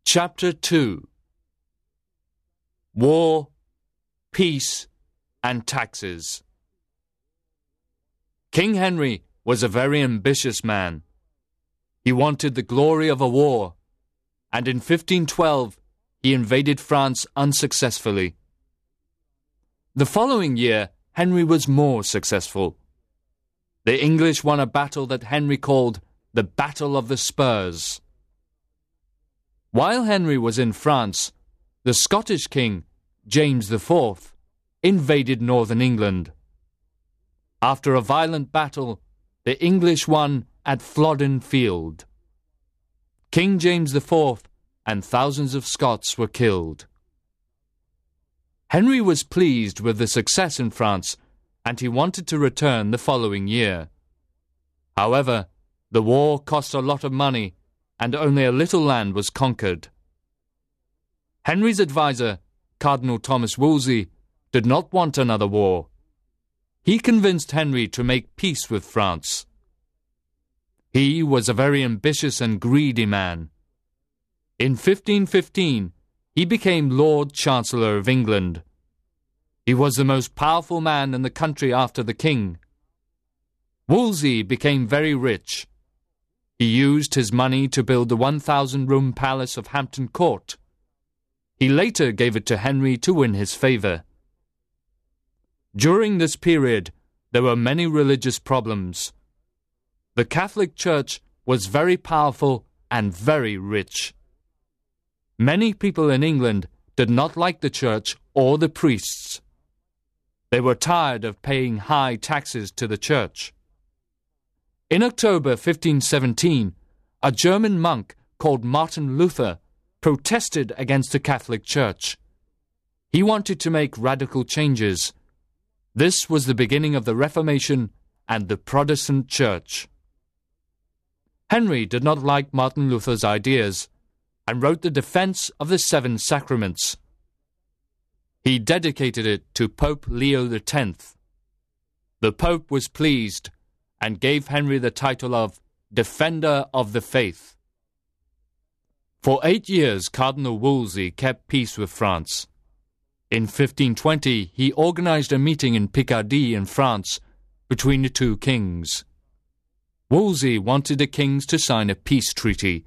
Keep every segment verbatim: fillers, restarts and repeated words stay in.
Chapter two. War, Peace, and Taxes. King Henry was a very ambitious man. He wanted the glory of a war, and in fifteen twelve he invaded France unsuccessfully. The following year, Henry was more successful. The English won a battle that Henry called the Battle of the Spurs. While Henry was in France, the Scottish king, James the Fourth, invaded northern England. After a violent battle, the English won at Flodden Field. King James the Fourth and thousands of Scots were killed. Henry was pleased with the success in France, and he wanted to return the following year. However, the war cost a lot of money, and only a little land was conquered. Henry's advisor, Cardinal Thomas Wolsey, did not want another war. He convinced Henry to make peace with France. He was a very ambitious and greedy man. In fifteen fifteen, he became Lord Chancellor of England. He was the most powerful man in the country after the king. Wolsey became very rich. He used his money to build the one thousand room palace of Hampton Court. He later gave it to Henry to win his favour. During this period, there were many religious problems. The Catholic Church was very powerful and very rich. Many people in England did not like the church or the priests. They were tired of paying high taxes to the church. In October fifteen seventeen, a German monk called Martin Luther protested against the Catholic Church. He wanted to make radical changes. This was the beginning of the Reformation and the Protestant Church. Henry did not like Martin Luther's ideas and wrote the Defense of the Seven Sacraments. He dedicated it to Pope Leo the Tenth. The Pope was pleased and gave Henry the title of Defender of the Faith. For eight years, Cardinal Wolsey kept peace with France. In fifteen twenty, he organized a meeting in Picardy in France between the two kings. Wolsey wanted the kings to sign a peace treaty.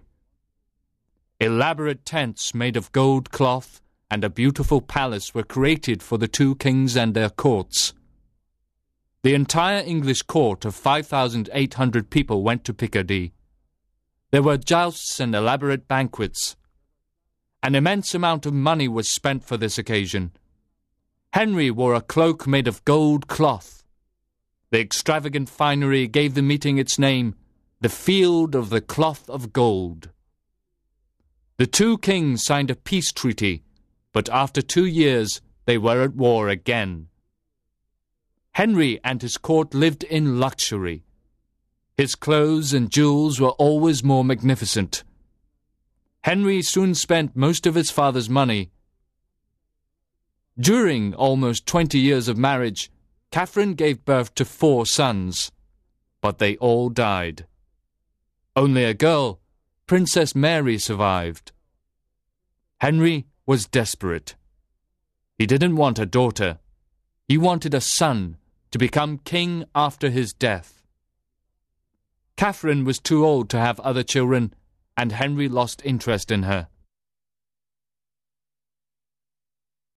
Elaborate tents made of gold cloth and a beautiful palace were created for the two kings and their courts. The entire English court of five thousand eight hundred people went to Picardy. There were jousts and elaborate banquets. An immense amount of money was spent for this occasion. Henry wore a cloak made of gold cloth. The extravagant finery gave the meeting its name, the Field of the Cloth of Gold. The two kings signed a peace treaty, but after two years they were at war again. Henry and his court lived in luxury. His clothes and jewels were always more magnificent. Henry soon spent most of his father's money. During almost twenty years of marriage, Catherine gave birth to four sons, but they all died. Only a girl, Princess Mary, survived. Henry was desperate. He didn't want a daughter. He wanted a son to become king after his death. Catherine was too old to have other children, and Henry lost interest in her.